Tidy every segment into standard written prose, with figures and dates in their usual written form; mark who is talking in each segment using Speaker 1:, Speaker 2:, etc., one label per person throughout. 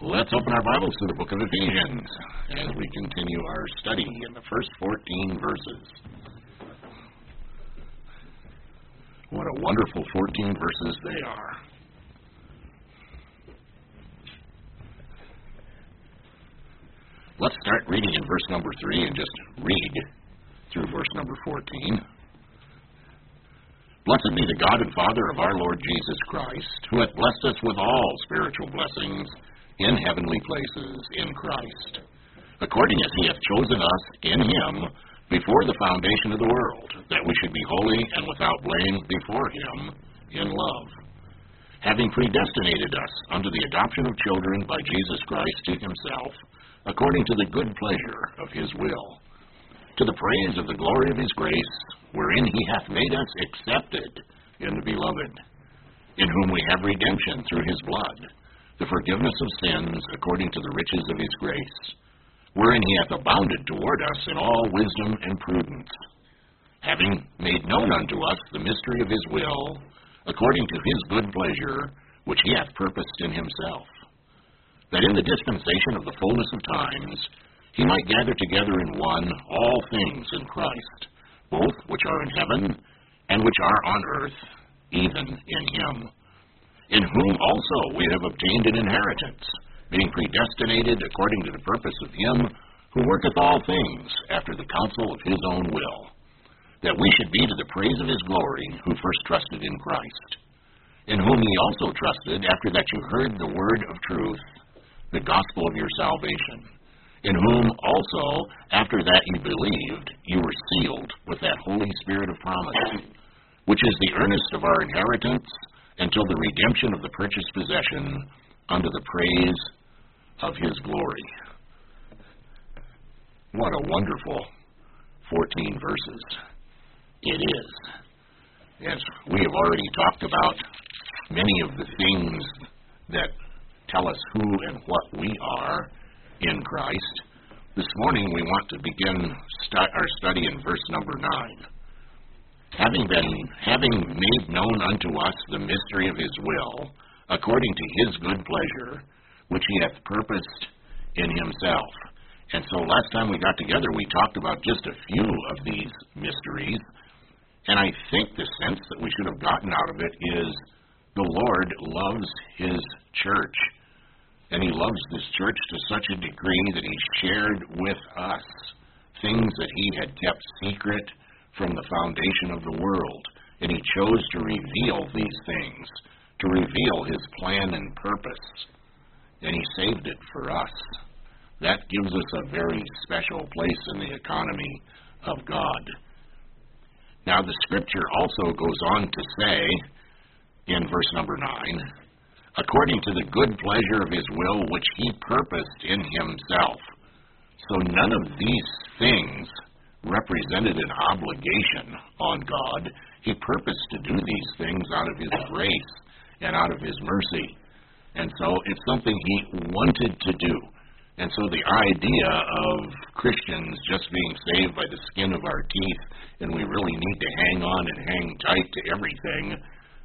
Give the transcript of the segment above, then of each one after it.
Speaker 1: Let's open our Bibles to the book of Ephesians as we continue our study in the first 14 verses. What a wonderful 14 verses they are. Let's start reading in verse number 3 and just read through verse number 14. Blessed be the God and Father of our Lord Jesus Christ, who hath blessed us with all spiritual blessings in heavenly places in Christ, according as he hath chosen us in him before the foundation of the world, that we should be holy and without blame before him in love, having predestinated us unto the adoption of children by Jesus Christ to himself, according to the good pleasure of his will, to the praise of the glory of his grace, wherein he hath made us accepted in the beloved, in whom we have redemption through his blood, the forgiveness of sins according to the riches of his grace, wherein he hath abounded toward us in all wisdom and prudence, having made known unto us the mystery of his will, according to his good pleasure, which he hath purposed in himself, that in the dispensation of the fullness of times he might gather together in one all things in Christ, both which are in heaven and which are on earth, even in him, in whom also we have obtained an inheritance, being predestinated according to the purpose of him who worketh all things after the counsel of his own will, that we should be to the praise of his glory, who first trusted in Christ, in whom ye also trusted after that you heard the word of truth, the gospel of your salvation, in whom also after that ye believed, you were sealed with that Holy Spirit of promise, which is the earnest of our inheritance, until the redemption of the purchased possession unto the praise of his glory. What a wonderful 14 verses it is. As we have already talked about many of the things that tell us who and what we are in Christ, this morning we want to begin our study in verse number 9. Having made known unto us the mystery of his will, according to his good pleasure, which he hath purposed in himself. And so last time we got together, we talked about just a few of these mysteries, and I think the sense that we should have gotten out of it is the Lord loves his church, and he loves this church to such a degree that he shared with us things that he had kept secret from the foundation of the world, and he chose to reveal these things, to reveal his plan and purpose, and he saved it for us. That gives us a very special place in the economy of God. Now the scripture also goes on to say in verse number 9, according to the good pleasure of his will which he purposed in himself. So none of these things represented an obligation on God. He purposed to do these things out of his grace and out of his mercy. And so it's something he wanted to do. And so the idea of Christians just being saved by the skin of our teeth, and we really need to hang on and hang tight to everything,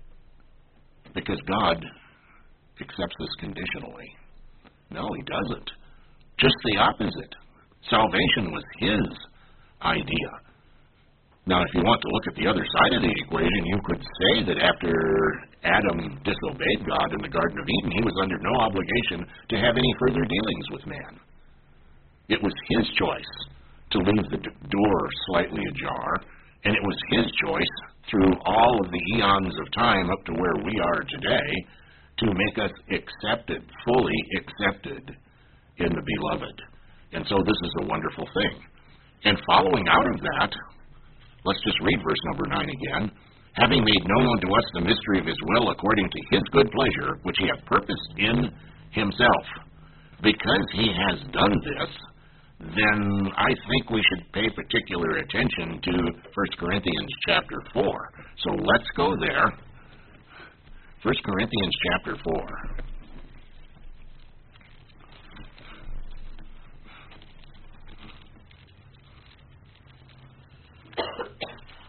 Speaker 1: because God accepts us conditionally. No, he doesn't. Just the opposite. Salvation was his idea. Now, if you want to look at the other side of the equation, you could say that after Adam disobeyed God in the Garden of Eden, he was under no obligation to have any further dealings with man. It was his choice to leave the door slightly ajar, and it was his choice through all of the eons of time up to where we are today to make us accepted, fully accepted in the beloved. And so this is a wonderful thing. And following out of that, let's just read verse number 9 again. Having made known unto us the mystery of his will according to his good pleasure, which he hath purposed in himself. Because he has done this, then I think we should pay particular attention to 1 Corinthians chapter 4. So let's go there. 1 Corinthians chapter 4.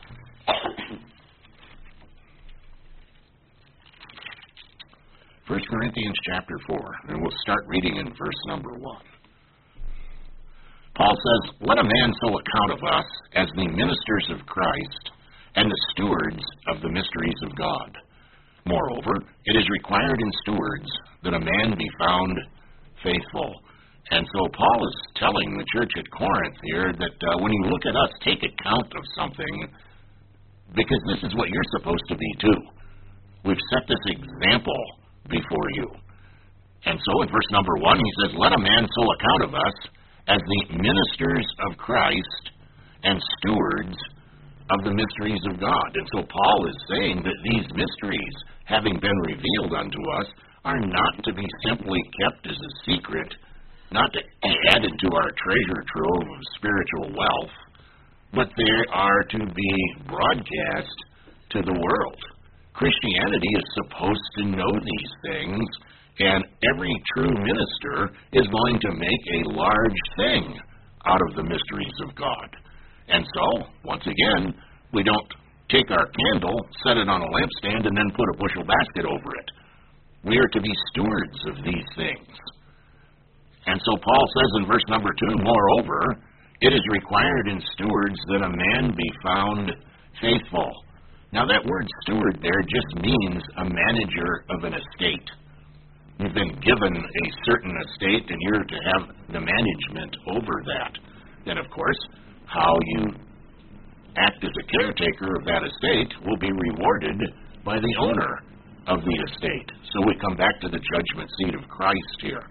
Speaker 1: 1 Corinthians chapter 4, and we'll start reading in verse number 1. Paul says, "Let a man so account of us as the ministers of Christ and the stewards of the mysteries of God. Moreover, it is required in stewards that a man be found faithful." And so Paul is telling the church at Corinth here that when you look at us, take account of something, because this is what you're supposed to be too. We've set this example before you. And so in verse number 1, he says, "Let a man so account of us as the ministers of Christ and stewards of the mysteries of God." And so Paul is saying that these mysteries, having been revealed unto us, are not to be simply kept as a secret, not to be added to our treasure trove of spiritual wealth, but they are to be broadcast to the world. Christianity is supposed to know these things, and every true minister is going to make a large thing out of the mysteries of God. And so, once again, we don't take our candle, set it on a lampstand, and then put a bushel basket over it. We are to be stewards of these things. And so Paul says in verse number 2, "Moreover, it is required in stewards that a man be found faithful." Now that word steward there just means a manager of an estate. You've been given a certain estate, and you're to have the management over that. And of course, how you act as a caretaker of that estate will be rewarded by the owner of the estate. So we come back to the judgment seat of Christ here.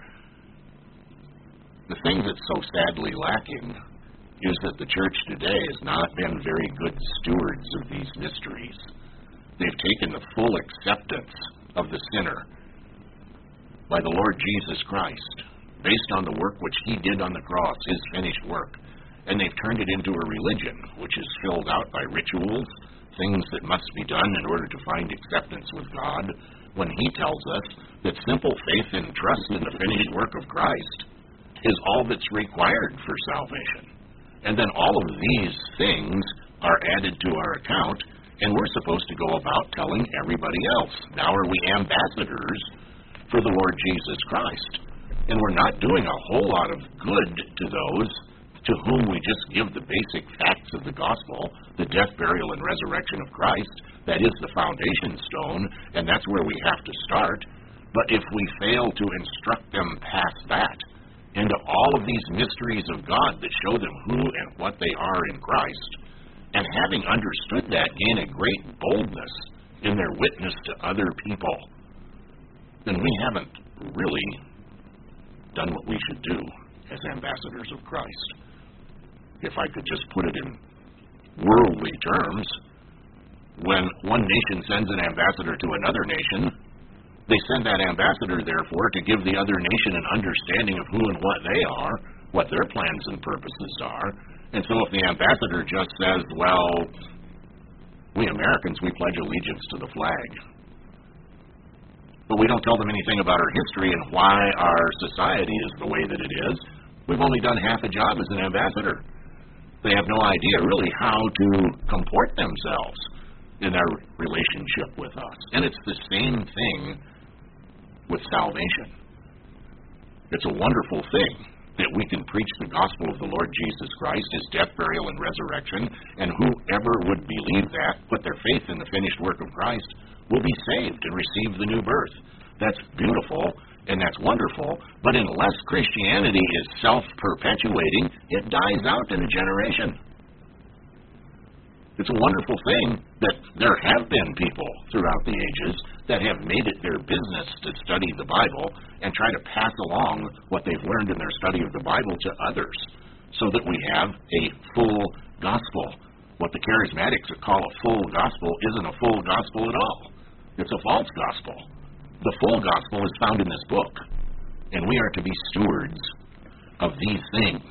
Speaker 1: The thing that's so sadly lacking is that the church today has not been very good stewards of these mysteries. They've taken the full acceptance of the sinner by the Lord Jesus Christ, based on the work which he did on the cross, his finished work, and they've turned it into a religion which is filled out by rituals, things that must be done in order to find acceptance with God, when he tells us that simple faith and trust in the finished work of Christ is all that's required for salvation. And then all of these things are added to our account, and we're supposed to go about telling everybody else. Now are we ambassadors for the Lord Jesus Christ? And we're not doing a whole lot of good to those to whom we just give the basic facts of the gospel, the death, burial, and resurrection of Christ. That is the foundation stone, and that's where we have to start. But if we fail to instruct them past that, into all of these mysteries of God that show them who and what they are in Christ, and having understood that, gain a great boldness in their witness to other people, then we haven't really done what we should do as ambassadors of Christ. If I could just put it in worldly terms, when one nation sends an ambassador to another nation, they send that ambassador, therefore, to give the other nation an understanding of who and what they are, what their plans and purposes are. And so if the ambassador just says, well, we Americans, we pledge allegiance to the flag, but we don't tell them anything about our history and why our society is the way that it is, we've only done half a job as an ambassador. They have no idea, really, how to comport themselves in their relationship with us. And it's the same thing with salvation. It's a wonderful thing that we can preach the gospel of the Lord Jesus Christ, his death, burial, and resurrection, and whoever would believe that, put their faith in the finished work of Christ, will be saved and receive the new birth. That's beautiful, and that's wonderful, but unless Christianity is self-perpetuating, it dies out in a generation. It's a wonderful thing that there have been people throughout the ages that have made it their business to study the Bible and try to pass along what they've learned in their study of the Bible to others so that we have a full gospel. What the charismatics call a full gospel isn't a full gospel at all. It's a false gospel. The full gospel is found in this book, and we are to be stewards of these things.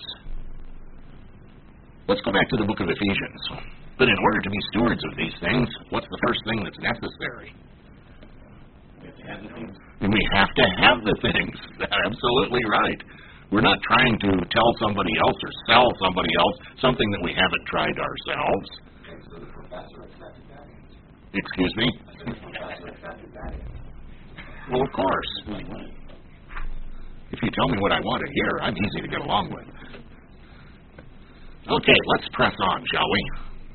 Speaker 1: Let's go back to the book of Ephesians. But in order to be stewards of these things, what's the first thing that's necessary? We have to have the things. That's absolutely right. We're not trying to tell somebody else or sell somebody else something that we haven't tried ourselves.
Speaker 2: So the professor accepted that.
Speaker 1: Excuse me?
Speaker 2: The professor accepted that.
Speaker 1: Well, of course. If you tell me what I want to hear, I'm easy to get along with. Okay, let's press on, shall we?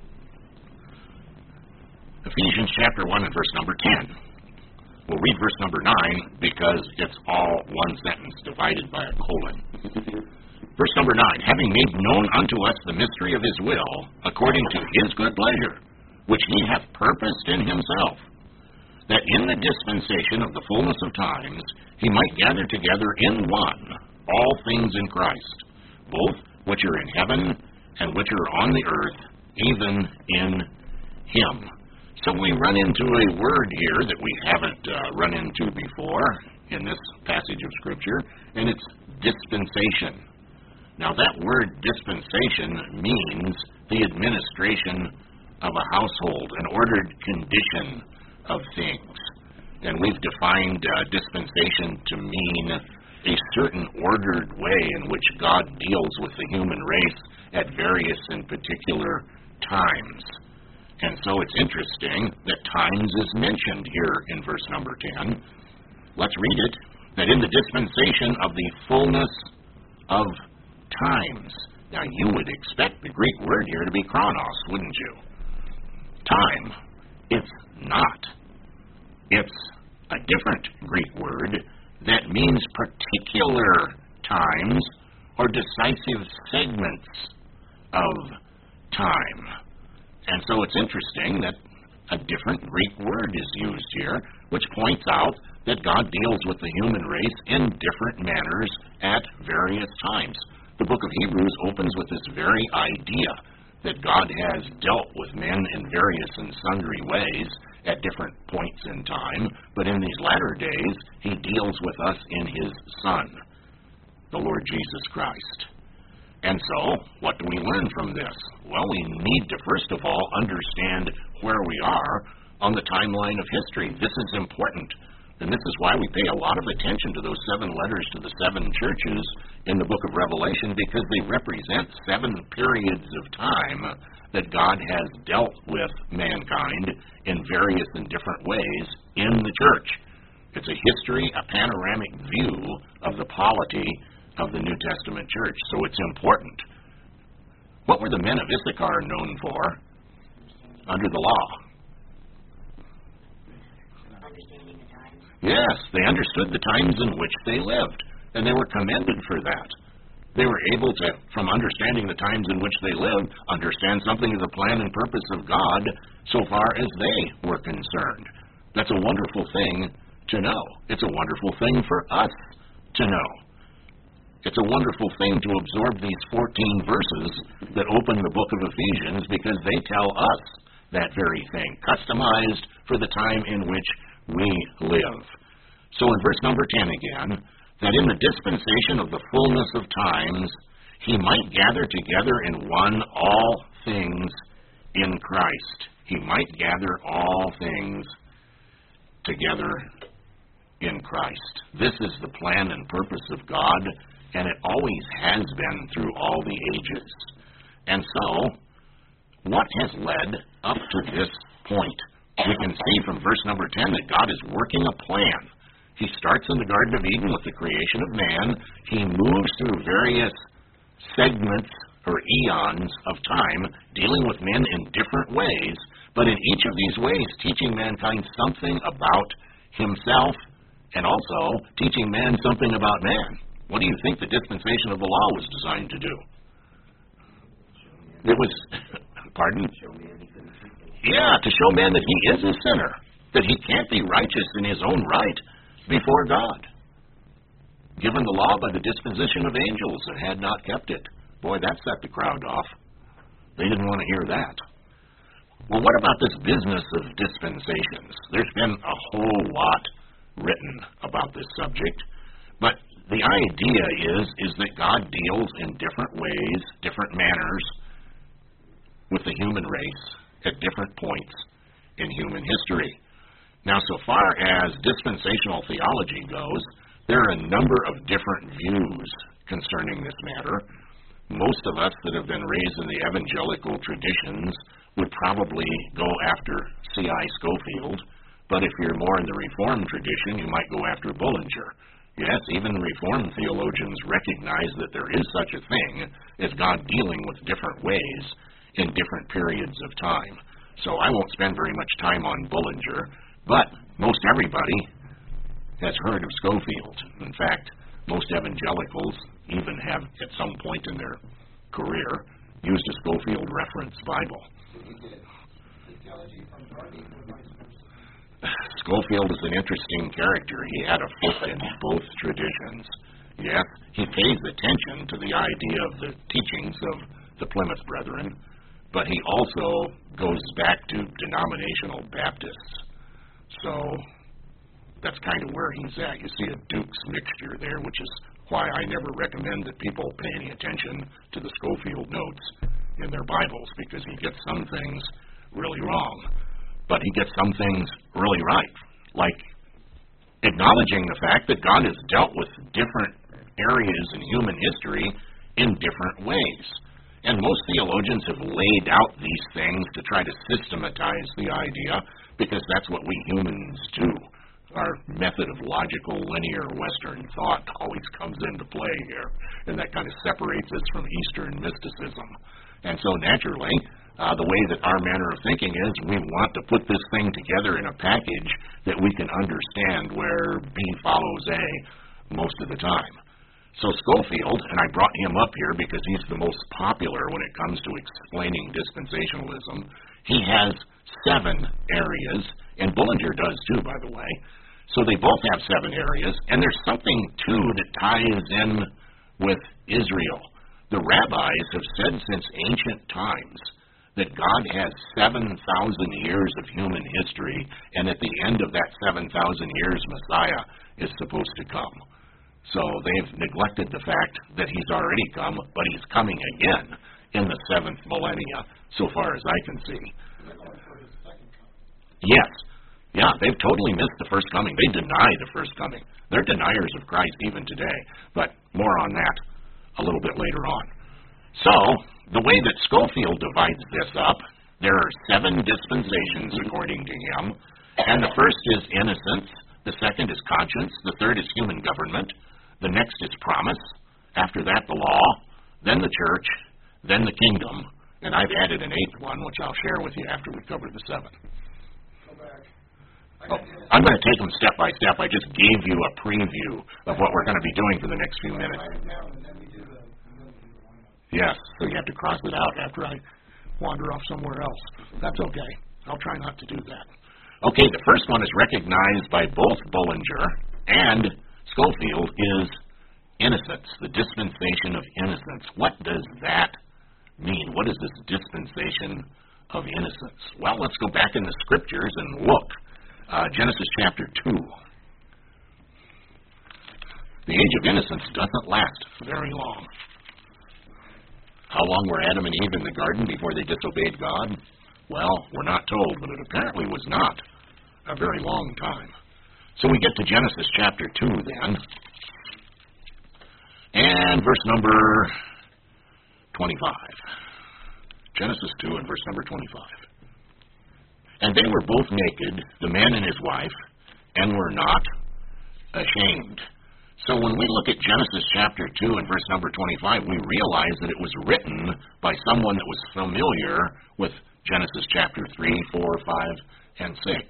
Speaker 1: Ephesians chapter 1 and verse number 10. We'll read verse number 9 because it's all one sentence divided by a colon. Verse number 9, having made known unto us the mystery of his will, according to his good pleasure, which he hath purposed in himself, that in the dispensation of the fullness of times he might gather together in one all things in Christ, both which are in heaven and which are on the earth, even in him. So we run into a word here that we haven't run into before in this passage of Scripture, and it's dispensation. Now that word dispensation means the administration of a household, an ordered condition of things. And we've defined dispensation to mean a certain ordered way in which God deals with the human race at various and particular times. And so it's interesting that times is mentioned here in verse number 10. Let's read it. That in the dispensation of the fullness of times. Now you would expect the Greek word here to be chronos, wouldn't you? Time. It's not. It's a different Greek word that means particular times or decisive segments of time. And so it's interesting that a different Greek word is used here, which points out that God deals with the human race in different manners at various times. The book of Hebrews opens with this very idea that God has dealt with men in various and sundry ways at different points in time, but in these latter days, he deals with us in his Son, the Lord Jesus Christ. And so, what do we learn from this? Well, we need to first of all understand where we are on the timeline of history. This is important, and this is why we pay a lot of attention to those 7 letters to the 7 churches in the book of Revelation, because they represent 7 periods of time that God has dealt with mankind in various and different ways in the church. It's a history, a panoramic view of the polity of the New Testament church, so it's important. What were the men of Issachar known for under the law?
Speaker 2: Understanding the times.
Speaker 1: Yes, they understood the times in which they lived, and they were commended for that. They were able to, from understanding the times in which they lived, understand something of the plan and purpose of God so far as they were concerned. That's a wonderful thing to know. It's a wonderful thing for us to know. It's a wonderful thing to absorb these 14 verses that open the book of Ephesians, because they tell us that very thing, customized for the time in which we live. So in verse number 10 again, that in the dispensation of the fullness of times, he might gather together in one all things in Christ. He might gather all things together in Christ. This is the plan and purpose of God, and it always has been through all the ages. And so, what has led up to this point? We can see from verse number 10 that God is working a plan. He starts in the Garden of Eden with the creation of man. He moves through various segments or eons of time, dealing with men in different ways, but in each of these ways teaching mankind something about himself and also teaching man something about man. What do you think the dispensation of the law was designed to do? It was, pardon? Yeah, to show man that he is a sinner, that he can't be righteous in his own right before God, given the law by the disposition of angels that had not kept it. Boy, that set the crowd off. They didn't want to hear that. Well, what about this business of dispensations? There's been a whole lot written about this subject, but the idea is that God deals in different ways, different manners with the human race at different points in human history. Now, so far as dispensational theology goes, there are a number of different views concerning this matter. Most of us that have been raised in the evangelical traditions would probably go after C.I. Scofield, But if you're more in the Reformed tradition, you might go after Bullinger. Yes, even Reformed theologians recognize that there is such a thing as God dealing with different ways in different periods of time. So I won't spend very much time on Bullinger, but most everybody has heard of Scofield. In fact, most evangelicals even have, at some point in their career, used a Scofield reference Bible. Scofield is an interesting character. He had a foot in both traditions. Yes, he pays attention to the idea of the teachings of the Plymouth Brethren, but he also goes back to denominational Baptists. So that's kind of where he's at. You see a Duke's mixture there, which is why I never recommend that people pay any attention to the Scofield notes in their Bibles, because he gets some things really wrong, but he gets some things really right, like acknowledging the fact that God has dealt with different areas in human history in different ways. And most theologians have laid out these things to try to systematize the idea, because that's what we humans do. Our method of logical, linear Western thought always comes into play here, and that kind of separates us from Eastern mysticism. And so naturally, the way that our manner of thinking is, we want to put this thing together in a package that we can understand where B follows A most of the time. So Scofield, and I brought him up here because he's the most popular when it comes to explaining dispensationalism, he has 7 areas, and Bullinger does too, by the way. So they both have 7 areas, and there's something, too, that ties in with Israel. The rabbis have said since ancient times that God has 7,000 years of human history, and at the end of that 7,000 years, Messiah is supposed to come. So they've neglected the fact that he's already come, but he's coming again in the 7th millennia, so far as I can see. Yes. Yeah, they've totally missed the first coming. They deny the first coming. They're deniers of Christ even today, but more on that a little bit later on. So, the way that Scofield divides this up, there are 7 dispensations according to him, and the first is innocence, the second is conscience, the third is human government, the next is promise, after that the law, then the church, then the kingdom, and I've added an 8th one, which I'll share with you after we cover the 7. Oh, I'm going to take them step by step. I just gave you a preview of what we're going to be doing for the next few minutes. Yes, so you have to cross it out after I wander off somewhere else. That's okay. I'll try not to do that. Okay, the first one is recognized by both Bullinger and Scofield is innocence, the dispensation of innocence. What does that mean? What is this dispensation of innocence? Well, let's go back in the scriptures and look. Genesis chapter 2. The age of innocence doesn't last very long. How long were Adam and Eve in the garden before they disobeyed God? Well, we're not told, but it apparently was not a very long time. So we get to Genesis chapter 2 then, and verse number 25. Genesis 2 and verse number 25. And they were both naked, the man and his wife, and were not ashamed. So when we look at Genesis chapter 2 and verse number 25, we realize that it was written by someone that was familiar with Genesis chapter 3, 4, 5, and 6.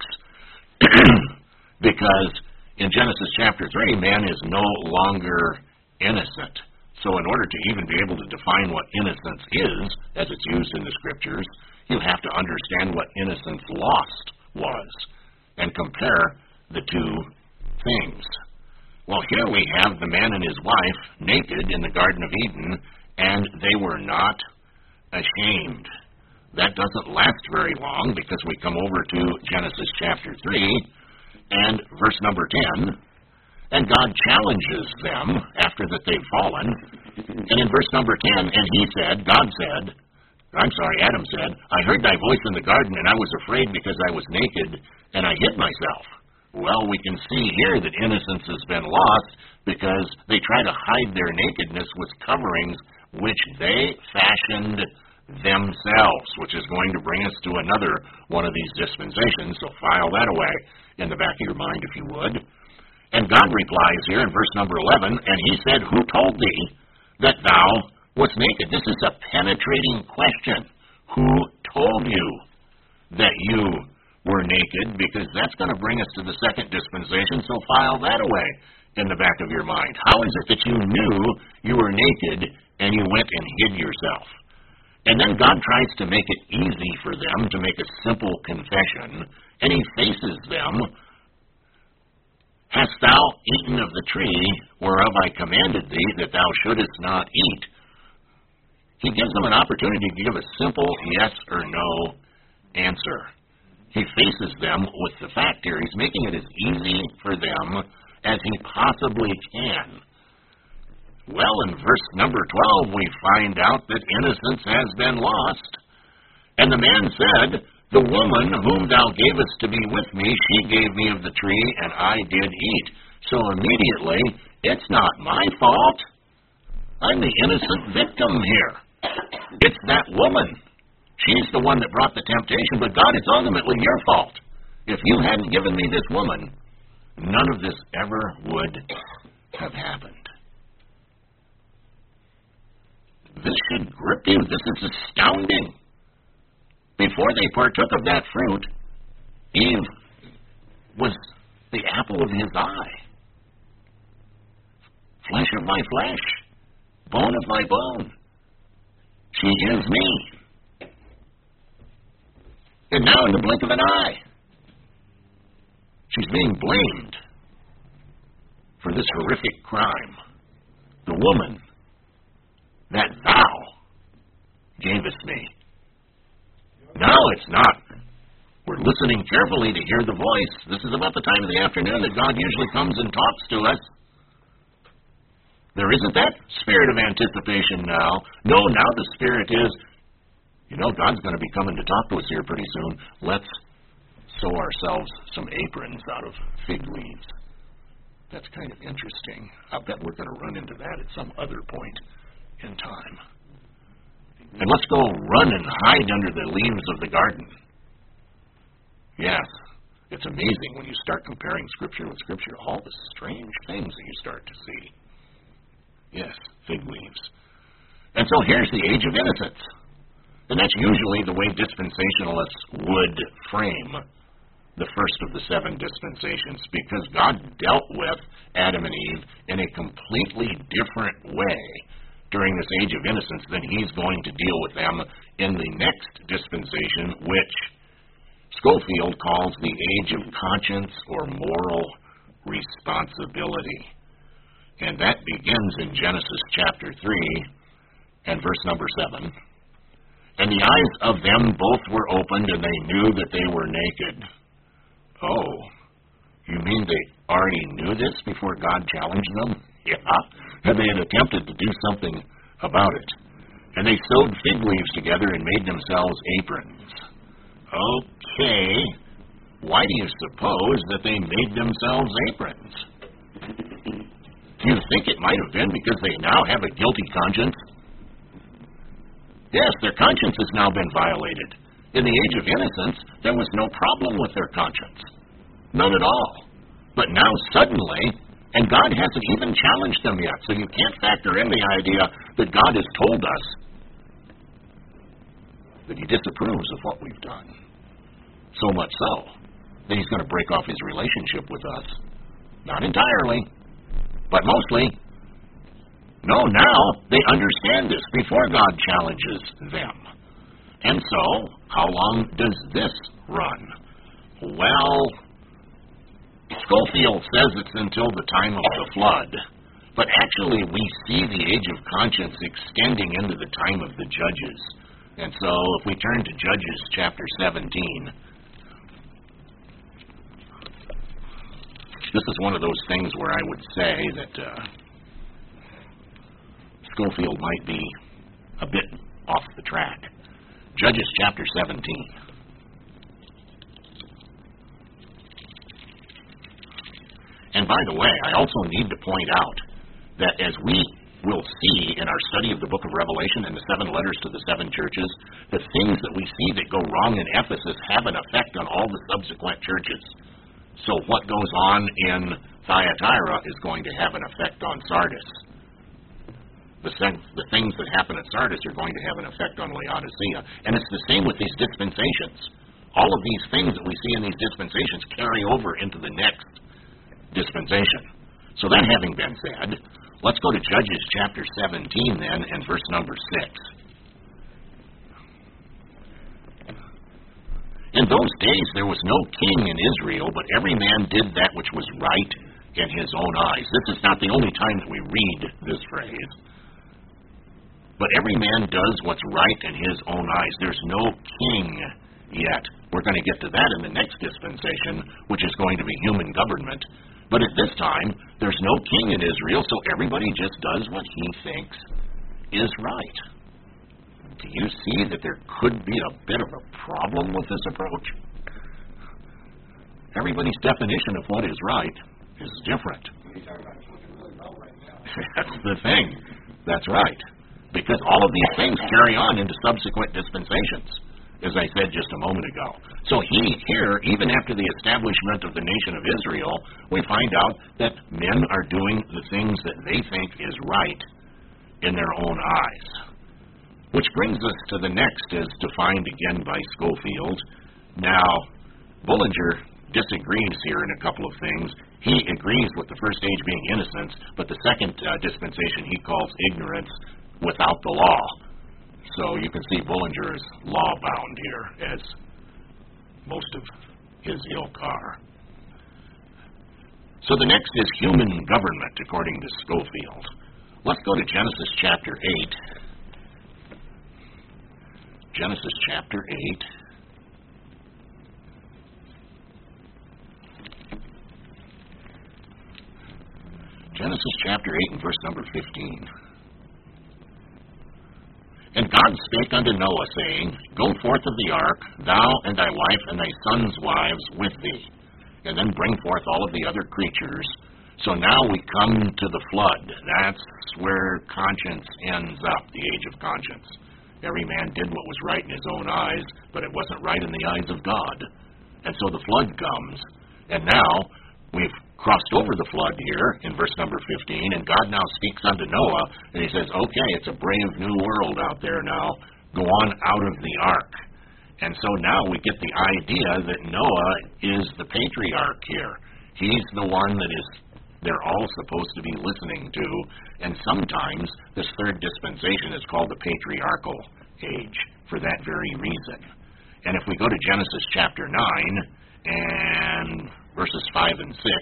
Speaker 1: Because in Genesis chapter 3, man is no longer innocent. So in order to even be able to define what innocence is, as it's used in the scriptures, you have to understand what innocence lost was and compare the two things. Well, here we have the man and his wife naked in the Garden of Eden, and they were not ashamed. That doesn't last very long, because we come over to Genesis chapter 3 and verse number 10, and God challenges them after that they've fallen. And in verse number 10, and Adam said, I heard thy voice in the garden, and I was afraid because I was naked, and I hid myself. Well, we can see here that innocence has been lost because they try to hide their nakedness with coverings which they fashioned themselves, which is going to bring us to another one of these dispensations, so file that away. in the back of your mind, if you would. And God replies here in verse number 11, and he said, who told thee that thou wast naked? This is a penetrating question. Who told you that you were naked? Because that's going to bring us to the second dispensation, so file that away in the back of your mind. How is it that you knew you were naked and you went and hid yourself? And then God tries to make it easy for them to make a simple confession, and he faces them. Hast thou eaten of the tree whereof I commanded thee that thou shouldest not eat? He gives them an opportunity to give a simple yes or no answer. He faces them with the fact here. He's making it as easy for them as he possibly can. Well, in verse number 12, we find out that innocence has been lost. And the man said, the woman whom thou gavest to be with me, she gave me of the tree, and I did eat. So immediately, it's not my fault. I'm the innocent victim here. It's that woman. She's the one that brought the temptation, but God, it's ultimately your fault. If you hadn't given me this woman, none of this ever would have happened. This should grip you. This is astounding. Before they partook of that fruit, Eve was the apple of his eye. Flesh of my flesh, bone of my bone. She is me. And now in the blink of an eye, she's being blamed for this horrific crime. The woman that thou gavest me. No, it's not. We're listening carefully to hear the voice. This is about the time of the afternoon that God usually comes and talks to us. There isn't that spirit of anticipation now. No, now the spirit is, God's going to be coming to talk to us here pretty soon. Let's sew ourselves some aprons out of fig leaves. That's kind of interesting. I bet we're going to run into that at some other point in time. And let's go run and hide under the leaves of the garden. Yes, it's amazing when you start comparing Scripture with Scripture, all the strange things that you start to see. Yes, fig leaves. And so here's the age of innocence. And that's usually the way dispensationalists would frame the first of the 7 dispensations, because God dealt with Adam and Eve in a completely different way during this age of innocence than he's going to deal with them in the next dispensation, which Schofield calls the age of conscience or moral responsibility. And that begins in Genesis chapter 3 and verse number 7. And the eyes of them both were opened, and they knew that they were naked. Oh, you mean they already knew this before God challenged them? Yeah. And they had attempted to do something about it. And they sewed fig leaves together and made themselves aprons. Okay. Why do you suppose that they made themselves aprons? Do you think it might have been because they now have a guilty conscience? Yes, their conscience has now been violated. In the age of innocence, there was no problem with their conscience. None at all. But now suddenly, and God hasn't even challenged them yet, so you can't factor in the idea that God has told us that he disapproves of what we've done. So much so that he's going to break off his relationship with us. Not entirely, but mostly. No, now they understand this before God challenges them. And so, how long does this run? Well, Schofield says it's until the time of the flood. But actually, we see the age of conscience extending into the time of the judges. And so, if we turn to Judges chapter 17, this is one of those things where I would say that Schofield might be a bit off the track. Judges chapter 17. And by the way, I also need to point out that as we will see in our study of the book of Revelation and the 7 letters to the 7 churches, the things that we see that go wrong in Ephesus have an effect on all the subsequent churches. So what goes on in Thyatira is going to have an effect on Sardis. The things that happen at Sardis are going to have an effect on Laodicea. And it's the same with these dispensations. All of these things that we see in these dispensations carry over into the next dispensation. So that having been said, let's go to Judges chapter 17 then and verse number 6. In those days there was no king in Israel, but every man did that which was right in his own eyes. This is not the only time that we read this phrase. But every man does what's right in his own eyes. There's no king yet. We're going to get to that in the next dispensation, which is going to be human government. But at this time, there's no king in Israel, so everybody just does what he thinks is right. Do you see that there could be a bit of a problem with this approach? Everybody's definition of what is right is different. That's the thing. That's right. Because all of these things carry on into subsequent dispensations, as I said just a moment ago. So here, even after the establishment of the nation of Israel, we find out that men are doing the things that they think is right in their own eyes. Which brings us to the next, as defined again by Schofield. Now, Bullinger disagrees here in a couple of things. He agrees with the first age being innocence, but the second dispensation he calls ignorance without the law. So you can see Bullinger is law-bound here, as most of his ilk are. So the next is human government, according to Schofield. Let's go to Genesis chapter 8. Genesis chapter 8. Genesis chapter 8 and verse number 15. And God spake unto Noah, saying, Go forth of the ark, thou and thy wife and thy sons' wives with thee, and then bring forth all of the other creatures. So now we come to the flood. That's where conscience ends up, the age of conscience. Every man did what was right in his own eyes, but it wasn't right in the eyes of God. And so the flood comes. And now we've crossed over the flood here in verse number 15, and God now speaks unto Noah, and he says, okay, it's a brave new world out there now. Go on out of the ark. And so now we get the idea that Noah is the patriarch here. He's the one that they're all supposed to be listening to, and sometimes this third dispensation is called the patriarchal age for that very reason. And if we go to Genesis chapter 9 and verses 5 and 6,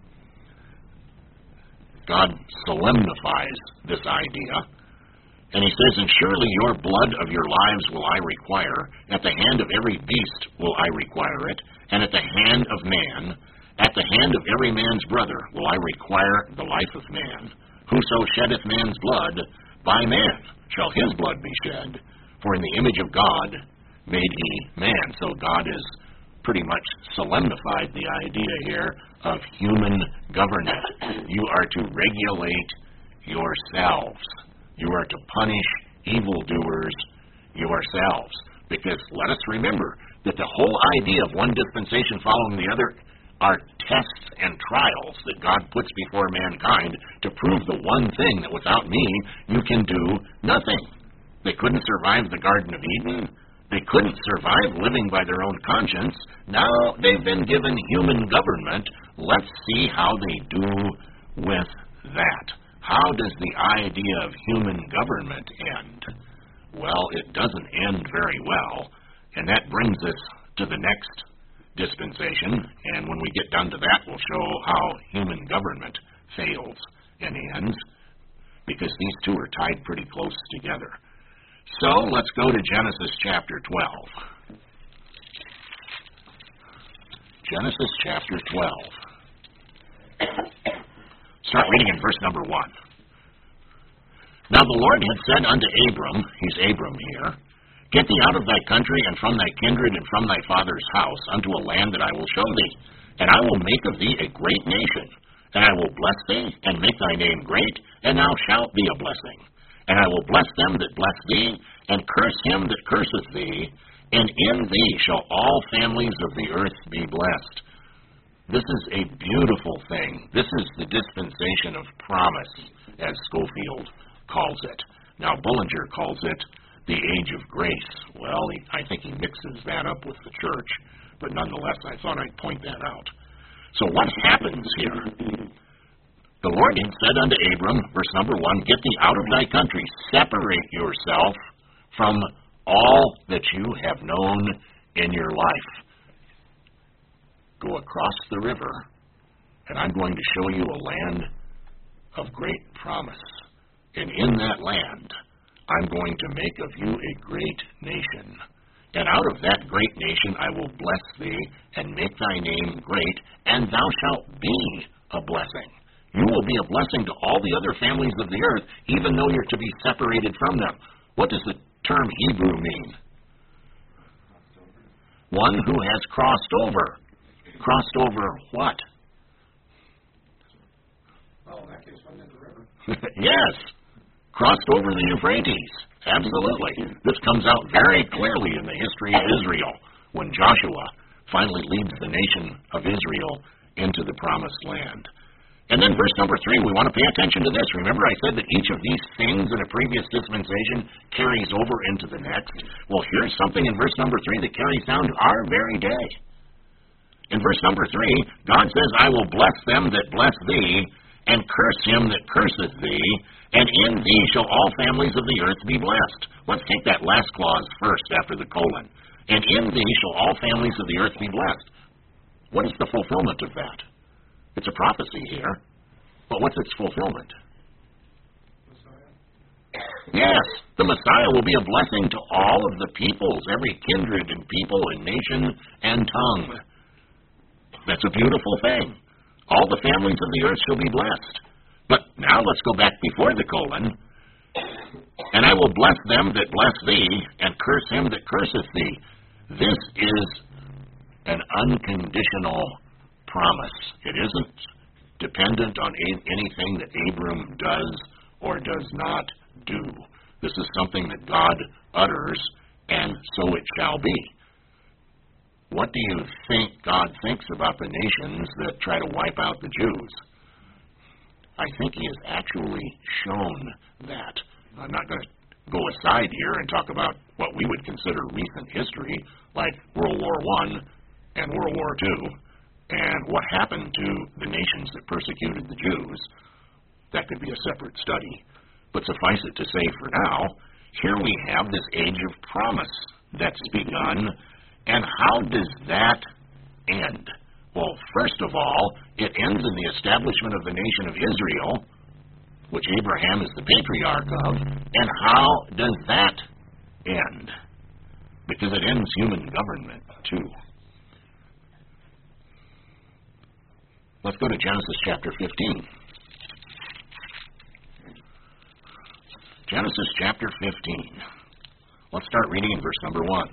Speaker 1: God solemnifies this idea, and he says, And surely your blood of your lives will I require, at the hand of every beast will I require it, and at the hand of man, at the hand of every man's brother will I require the life of man. Whoso sheddeth man's blood, by man shall his blood be shed, for in the image of God made he man. So God has pretty much solemnified the idea here of human government. You are to regulate yourselves. You are to punish evildoers yourselves. Because let us remember that the whole idea of one dispensation following the other are tests and trials that God puts before mankind to prove the one thing, that without me you can do nothing. They couldn't survive the Garden of Eden. They couldn't survive living by their own conscience. Now they've been given human government. Let's see how they do with that. How does the idea of human government end? Well, it doesn't end very well, and that brings us to the next dispensation, and when we get down to that, we'll show how human government fails and ends, because these two are tied pretty close together. So let's go to Genesis chapter 12. Genesis chapter 12. Start reading in verse number 1. Now the Lord had said unto Abram, he's Abram here, Get thee out of thy country, and from thy kindred, and from thy father's house, unto a land that I will show thee. And I will make of thee a great nation. And I will bless thee, and make thy name great, and thou shalt be a blessing. And I will bless them that bless thee, and curse him that curseth thee, and in thee shall all families of the earth be blessed. This is a beautiful thing. This is the dispensation of promise, as Schofield calls it. Now, Bullinger calls it the age of grace. Well, I think he mixes that up with the church, but nonetheless, I thought I'd point that out. So what happens here? The Lord had said unto Abram, verse number 1, get thee out of thy country, separate yourself from all that you have known in your life. Go across the river, and I'm going to show you a land of great promise. And in that land, I'm going to make of you a great nation. And out of that great nation I will bless thee, and make thy name great, and thou shalt be a blessing. You will be a blessing to all the other families of the earth, even though you're to be separated from them. What does the term Hebrew mean? One who has crossed over. Crossed over what?
Speaker 3: Oh, that case went into the river.
Speaker 1: Yes. Crossed over the Euphrates. Absolutely. This comes out very clearly in the history of Israel when Joshua finally leads the nation of Israel into the promised land. And then verse number 3, we want to pay attention to this. Remember I said that each of these things in a previous dispensation carries over into the next? Well, here's something in verse number 3 that carries down to our very day. In verse number 3, God says, I will bless them that bless thee, and curse him that curseth thee, and in thee shall all families of the earth be blessed. Let's take that last clause first after the colon. And in thee shall all families of the earth be blessed. What is the fulfillment of that? It's a prophecy here, but what's its fulfillment? Yes, the Messiah will be a blessing to all of the peoples, every kindred and people and nation and tongue. That's a beautiful thing. All the families of the earth shall be blessed. But now let's go back before the colon. And I will bless them that bless thee, and curse him that curseth thee. This is an unconditional promise. It isn't dependent on anything that Abram does or does not do. This is something that God utters, and so it shall be. What do you think God thinks about the nations that try to wipe out the Jews? I think he has actually shown that. I'm not going to go aside here and talk about what we would consider recent history, like World War I and World War II, and what happened to the nations that persecuted the Jews. That could be a separate study. But suffice it to say for now, here we have this age of promise that's begun. And how does that end? Well, first of all, it ends in the establishment of the nation of Israel, which Abraham is the patriarch of. And how does that end? Because it ends human government, too. Let's go to Genesis chapter 15. Genesis chapter 15. Let's start reading in verse number 1.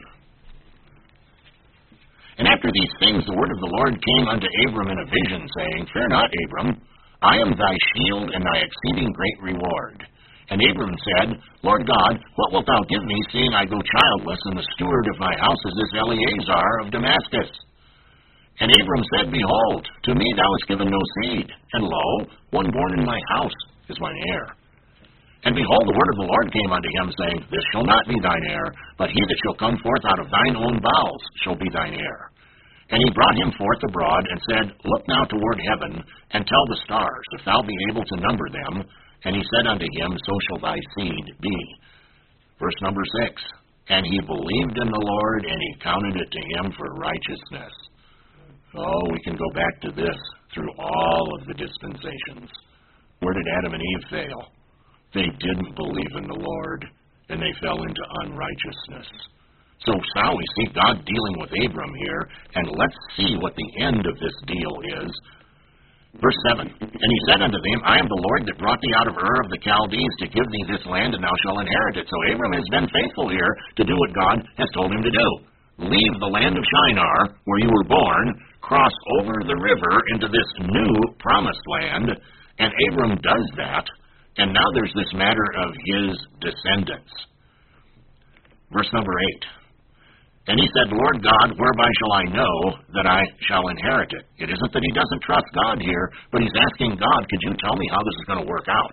Speaker 1: And after these things the word of the Lord came unto Abram in a vision, saying, Fear not, Abram, I am thy shield and thy exceeding great reward. And Abram said, Lord God, what wilt thou give me, seeing I go childless, and the steward of my house is this Eleazar of Damascus? And Abram said, Behold, to me thou hast given no seed, and lo, one born in my house is mine heir. And behold, the word of the Lord came unto him, saying, This shall not be thine heir, but he that shall come forth out of thine own bowels shall be thine heir. And he brought him forth abroad, and said, Look now toward heaven, and tell the stars, if thou be able to number them. And he said unto him, So shall thy seed be. Verse number 6. And he believed in the Lord, and he counted it to him for righteousness. Oh, we can go back to this through all of the dispensations. Where did Adam and Eve fail? They didn't believe in the Lord, and they fell into unrighteousness. So now we see God dealing with Abram here, and let's see what the end of this deal is. Verse 7, And he said unto them, I am the Lord that brought thee out of Ur of the Chaldees to give thee this land, and thou shalt inherit it. So Abram has been faithful here to do what God has told him to do. Leave the land of Shinar, where you were born, cross over the river into this new promised land, and Abram does that. And now there's this matter of his descendants. Verse number 8. And he said, Lord God, whereby shall I know that I shall inherit it? It isn't that he doesn't trust God here, but he's asking God, could you tell me how this is going to work out?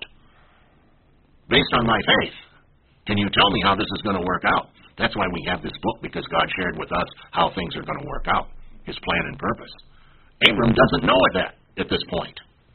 Speaker 1: Based on my faith, can you tell me how this is going to work out? That's why we have this book, because God shared with us how things are going to work out, his plan and purpose. Abram doesn't know that at this point.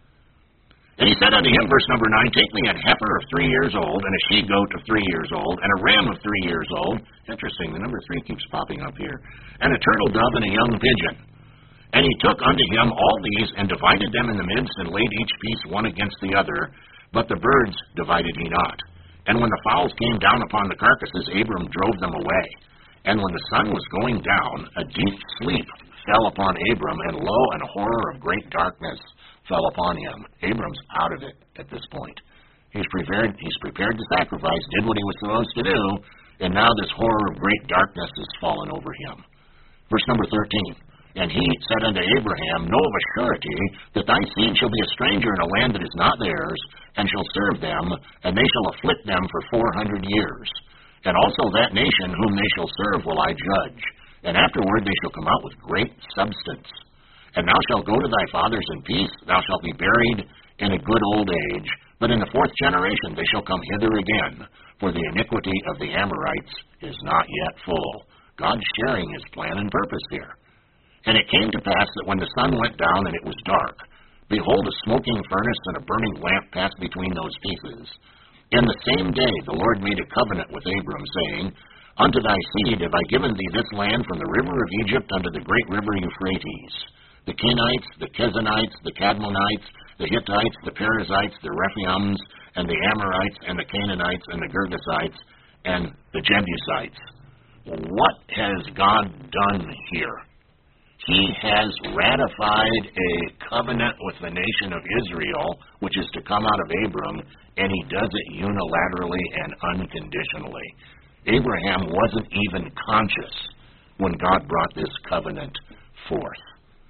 Speaker 1: And he said unto him, verse number 9, take me an heifer of 3 years old, and a she-goat of 3 years old, and a ram of 3 years old. Interesting, the number 3 keeps popping up here. And a turtle dove and a young pigeon. And he took unto him all these, and divided them in the midst, and laid each piece one against the other. But the birds divided he not. And when the fowls came down upon the carcasses, Abram drove them away. And when the sun was going down, a deep sleep fell upon Abram, and lo, an horror of great darkness fell upon him. Abram's out of it at this point. He's prepared to sacrifice, did what he was supposed to do, and now this horror of great darkness has fallen over him. Verse number 13, and he said unto Abraham, know of a surety that thy seed shall be a stranger in a land that is not theirs, and shall serve them, and they shall afflict them for 400 years. And also that nation whom they shall serve will I judge, and afterward they shall come out with great substance. And thou shalt go to thy fathers in peace, thou shalt be buried in a good old age. But in the 4th generation they shall come hither again, for the iniquity of the Amorites is not yet full. God's sharing his plan and purpose here. And it came to pass that when the sun went down and it was dark, behold, a smoking furnace and a burning lamp passed between those pieces. In the same day the Lord made a covenant with Abram, saying, unto thy seed have I given thee this land from the river of Egypt unto the great river Euphrates. The Kenites, the Kezanites, the Cadmonites, the Hittites, the Perizzites, the Rephaims, and the Amorites, and the Canaanites, and the Girgasites, and the Jebusites. What has God done here? He has ratified a covenant with the nation of Israel, which is to come out of Abram, and he does it unilaterally and unconditionally. Abraham wasn't even conscious when God brought this covenant forth.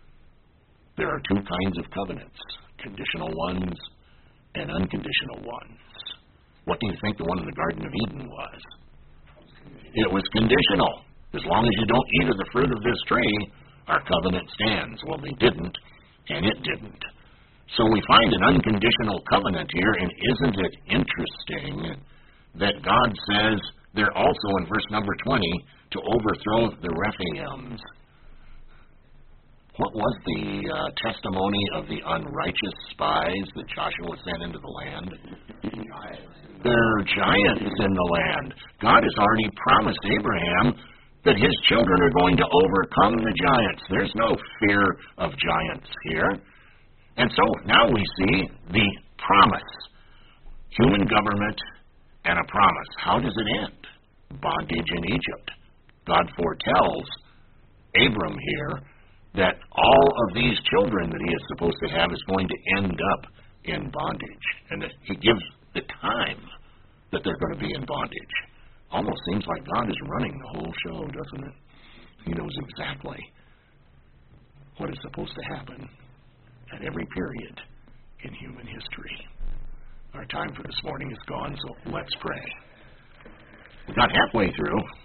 Speaker 1: There are 2 kinds of covenants, conditional ones and unconditional ones. What do you think the one in the Garden of Eden was? It was conditional. As long as you don't eat of the fruit of this tree, our covenant stands. Well, they didn't, and it didn't. So we find an unconditional covenant here, and isn't it interesting that God says there also in verse number 20 to overthrow the Rephaims. What was the testimony of the unrighteous spies that Joshua sent into the land? There are giants in the land. God has already promised Abraham that his children are going to overcome the giants. There's no fear of giants here. And so now we see the promise. Human government and a promise. How does it end? Bondage in Egypt. God foretells Abram here that all of these children that he is supposed to have is going to end up in bondage. And that he gives the time that they're going to be in bondage. Almost seems like God is running the whole show, doesn't it? He knows exactly what is supposed to happen at every period in human history. Our time for this morning is gone, so let's pray. We got halfway through.